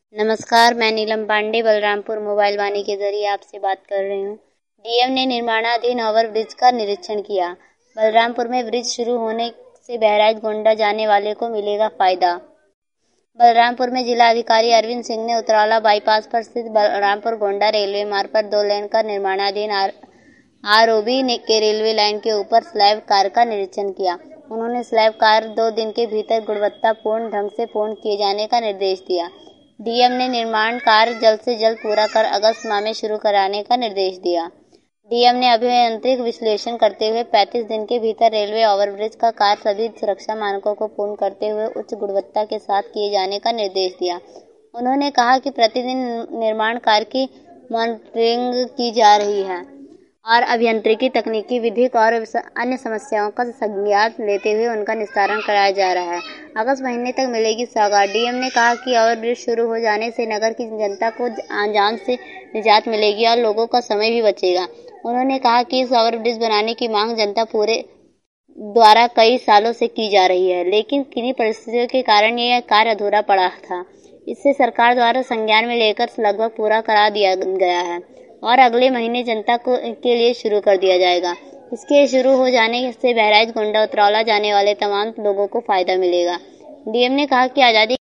नमस्कार, मैं नीलम पांडे बलरामपुर मोबाइल वाणी के जरिए आपसे बात कर रही हूँ। डीएम ने निर्माणाधीन ओवर ब्रिज का निरीक्षण किया। बलरामपुर में ब्रिज शुरू होने से बहराइच गोंडा जाने वाले को मिलेगा फायदा। बलरामपुर में जिला अधिकारी अरविंद सिंह ने उतरौला बाईपास पर स्थित बलरामपुर गोंडा रेलवे मार्ग पर 2 लेन का निर्माणाधीन आरओबी के रेलवे लाइन के ऊपर स्लैब कार का निरीक्षण किया। उन्होंने स्लैब कार 2 दिन के भीतर गुणवत्तापूर्ण ढंग से पूर्ण किए जाने का निर्देश दिया। डीएम ने निर्माण कार्य जल्द से जल्द पूरा कर अगस्त माह में शुरू कराने का निर्देश दिया। डीएम ने अभियांत्रिक विश्लेषण करते हुए 35 दिन के भीतर रेलवे ओवरब्रिज का कार्य सभी सुरक्षा मानकों को पूर्ण करते हुए उच्च गुणवत्ता के साथ किए जाने का निर्देश दिया। उन्होंने कहा कि प्रतिदिन निर्माण कार्य की मॉनिटरिंग की जा रही है और अभियांत्रिकी, तकनीकी, विधिक और अन्य समस्याओं का संज्ञान लेते हुए उनका निस्तारण कराया जा रहा है। अगस्त महीने तक मिलेगी सौगात। डीएम ने कहा कि ओवरब्रिज शुरू हो जाने से नगर की जनता को आंजाम से निजात मिलेगी और लोगों का समय भी बचेगा। उन्होंने कहा कि इस ओवरब्रिज बनाने की मांग जनता पूरे द्वारा कई सालों से की जा रही है, लेकिन किन्हीं परिस्थितियों के कारण यह कार्य अधूरा पड़ा था। इससे सरकार द्वारा संज्ञान में लेकर लगभग पूरा करा दिया गया है और अगले महीने जनता के लिए शुरू कर दिया जाएगा। इसके शुरू हो जाने से बहराइच गोंडा उतरौला जाने वाले तमाम लोगों को फायदा मिलेगा। डीएम ने कहा कि आज़ादी